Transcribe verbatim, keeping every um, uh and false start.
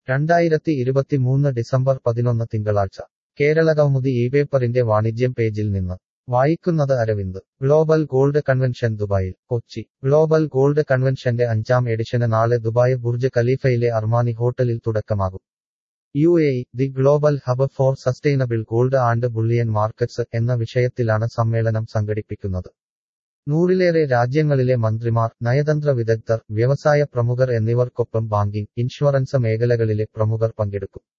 രണ്ടായിരത്തി ഇരുപത്തിമൂന്ന് ഡിസംബർ പതിനൊന്ന് തിങ്കളാഴ്ച കേരളകൗമുദി ഈ പേപ്പറിന്റെ വാണിജ്യം പേജിൽ നിന്ന് വായിക്കുന്നത് അരവിന്ദ് ഗ്ലോബൽ ഗോൾഡ് കൺവെൻഷൻ ദുബായിൽ കൊച്ചി ഗ്ലോബൽ ഗോൾഡ് കൺവെൻഷന്റെ അഞ്ചാം എഡിഷന് നാളെ ദുബായ് ബുർജ് ഖലീഫയിലെ അർമാനി ഹോട്ടലിൽ തുടക്കമാകും. U A E the global hub for sustainable gold and bullion markets എന്ന വിഷയത്തിലാണ് സമ്മേളനം സംഘടിപ്പിക്കുന്നത്. നൂറിലേറെ രാജ്യങ്ങളിലെ മന്ത്രിമാർ, നയതന്ത്ര വിദഗ്ധർ, വ്യവസായ പ്രമുഖർ എന്നിവർക്കൊപ്പം ബാങ്കിംഗ്, ഇൻഷുറൻസ് മേഖലകളിലെ പ്രമുഖർ പങ്കെടുക്കും.